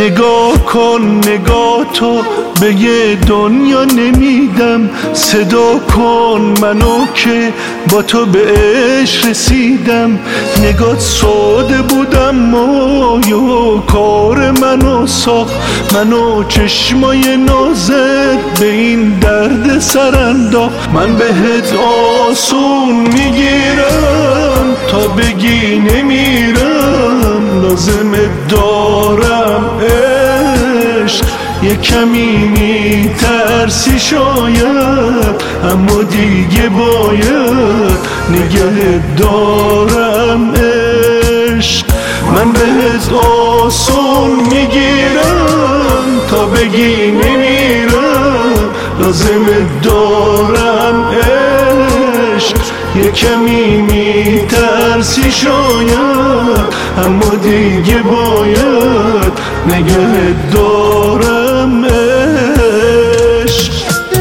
نگاه کن نگاه تو به یه دنیا نمیدم، صدا کن منو که با تو به عشق رسیدم. نگات ساده بودم مایه کار منو ساخت، منو چشمای نازت به این درد سر انداخت. من بهت آسون میگیرم تا بگی نمیرم، لازمت دارم عشق. یه کمی میترسی شاید، اما دیگه باید نگهت دارم عشق. من بهت آسون میگیرم تا بگی نمیرم، لازمت دارم عشق. یه کمی میترسی شاید، اما دیگه باید نگهت دارم عشق.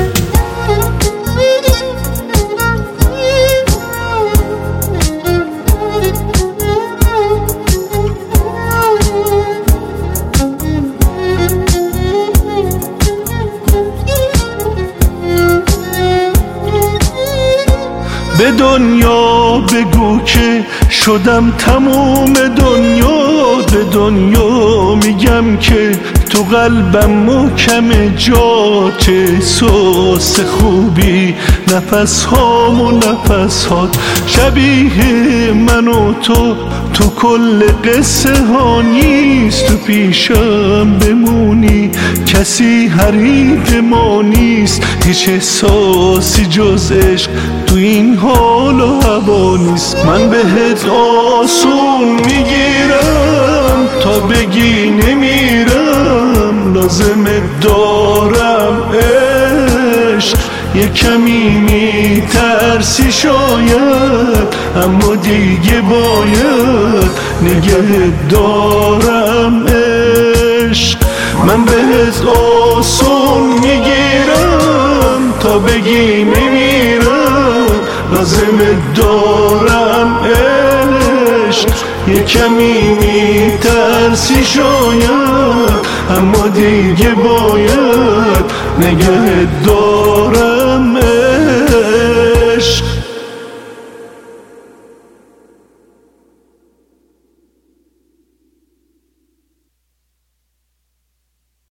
به دنیا بگو که شدم تموم دنیا، به دنیا میگم که تو قلبم محکم جا. چه احساس خوبی نفس هام و نفس هات، شبیه من و تو کل قصه ها نیست. تو پیشم بمونی کسی حریف ما نیست، هیچ احساسی جز عشق تو این حال و هوا نیست. من بهت آسون میگیرم تا بگی نمیرم، لازمت دارم عشق. یه کمی میترسی شاید، اما دیگه باید نگهت دارم عشق. من بهت آسون میگیرم تا بگی نمیرم، لازمت دارم عشق. یه کمی میترسی شاید، اما دیگه باید نگهت دارم.